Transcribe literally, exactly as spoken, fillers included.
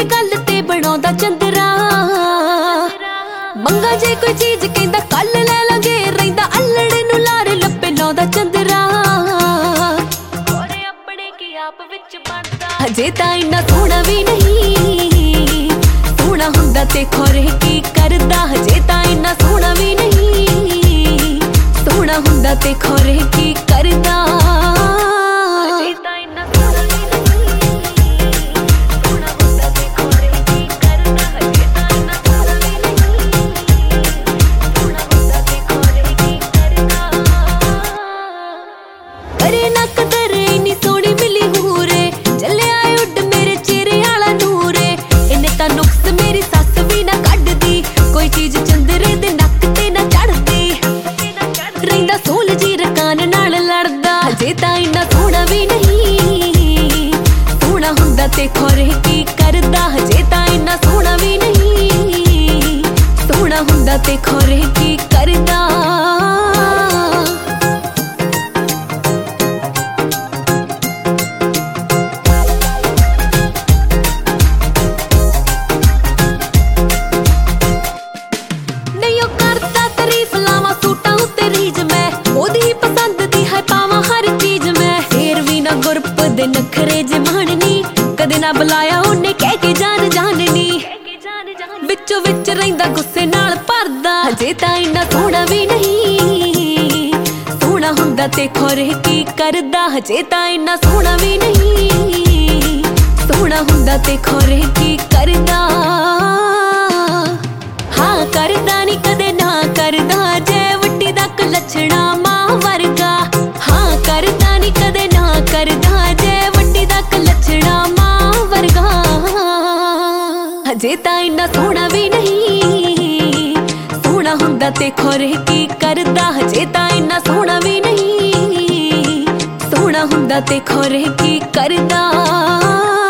ਇਹ ਗੱਲ ਤੇ ਬਣਾਉਂਦਾ ਚੰਦਰਾ। ਮੰਗਾ ਜੇ ਕੋਈ ਚੀਜ਼ ਕਹਿੰਦਾ ਕੱਲ ਲੈ ਲਾਂਗੇ, ਰਹਿੰਦਾ ਅਲੜੇ ਨੂੰ ਲਾਰੇ ਲੱਪੇ ਲਾਉਂਦਾ ਚੰਦਰਾ। ਆਪਣੇ ਕੀ ਆਪ ਵਿੱਚ ਬਣਦਾ ਹਜੇ ਤਾਂ ਇੰਨਾ ਸੋਹਣਾ ਵੀ ਨਹੀਂ, ਸੋਹਣਾ ਹੁੰਦਾ ਤੇ ਖੋਰੇ ਕੀ ਕਰਦਾ। ਹਜੇ ਤਾਂ ਇੰਨਾ ਸੋਹਣਾ ਵੀ ਨਹੀਂ, ਸੋਹਣਾ ਹੁੰਦਾ ਤੇ ਖੋਰੇ ਕੀ ਕਰਦਾ। ਅਰੇ ਨਾ ਕਦਰ ਇੰਨੀ ਸੋਹਣੀ ਮਿਲੀ ਹੂਰੇ, ਚੱਲਿਆ ਉੱਡ ਮੇਰੇ ਚਿਹਰੇ ਵਾਲਾ ਨੂਰੇ। ਇਹਨੇ ਤਾਂ ਨੁਕਸ ਮੇਰੀ ਸੱਸ ਵੀ ਨਾ ਕੱਢਦੀ, ਕੋਈ ਚੀਜ਼ ਚੰਦਰੇ ਦੇ ਨੱਕ ਤੇ ਨਾ ਚੜਦੀ। ਰਹਿੰਦਾ ਸੋਲ ਜੀ ਰਕਾਨ ਨਾਲ ਲੜਦਾ, ਹਜੇ ਤਾਂ ਇੰਨਾ ਸੋਹਣਾ ਵੀ ਨਹੀਂ, ਸੋਹਣਾ ਹੁੰਦਾ ਤੇ ਖੋਰੇ ਕੀ ਕਰਦਾ। ਹਜੇ ਤਾਂ ਇੰਨਾ ਸੋਹਣਾ ਵੀ ਨਹੀਂ, ਸੋਹਣਾ ਹੁੰਦਾ ਤੇ ਖੋਰੇ ਕੀ ਕਰਦਾ। ਦੇ ਨਖਰੇ ਜੇ ਮਾਣਨੀ, ਕਦੇ ਨਾ ਬੁਲਾਇਆ ਉਹਨੇ ਕਹਿ ਕੇ ਜਾਨ ਜਾਣਨੀ। ਵਿੱਚੋਂ ਵਿੱਚ ਰਹਿੰਦਾ ਗੁੱਸੇ ਨਾਲ ਭਰਦਾ, ਹਜੇ ਤਾਂ ਇੰਨਾ ਸੋਹਣਾ ਵੀ ਨਹੀਂ, ਸੋਹਣਾ ਹੁੰਦਾ ਤੇ ਖੋਰੇ ਕੀ ਕਰਦਾ। ਹਜੇ ਤਾਂ ਇੰਨਾ ਸੋਹਣਾ ਵੀ ਨਹੀਂ, ਸੋਹਣਾ ਹੁੰਦਾ ਤੇ ਖੋਰੇ ਕੀ ਕਰਦਾ। ਹਾਂ ਕਰਦਾ ਨੀ ਕਦੇ ਨਾ ਕਰਦਾ, ਜੇ ਵੱਡੀ ਦਾ ਲੱਛਣਾ ਮਾਂ ਵਰਗਾ। ਹਾਂ ਕਰਦਾ ਨੀ ਕਦੇ ਨਾ ਕਰਦਾ, ਜੇ ਵੱਡੀ ਦਾ ਲੱਛਣਾ ਮਾਂ ਵਰਗਾ। ਹਜੇ ਤਾਂ ਇੰਨਾ ਸੋਹਣਾ ਵੀ ਨਹੀਂ, ਸੋਹਣਾ ਹੁੰਦਾ ਤੇ ਖੋਰੇ ਕੀ ਕਰਦਾ। ਹਜੇ ਤਾਂ ਇੰਨਾ ਸੋਹਣਾ ਵੀ ਨਹੀਂ, ਸੋਹਣਾ ਹੁੰਦਾ ਤੇ ਖੋਰੇ ਕੀ ਕਰਦਾ।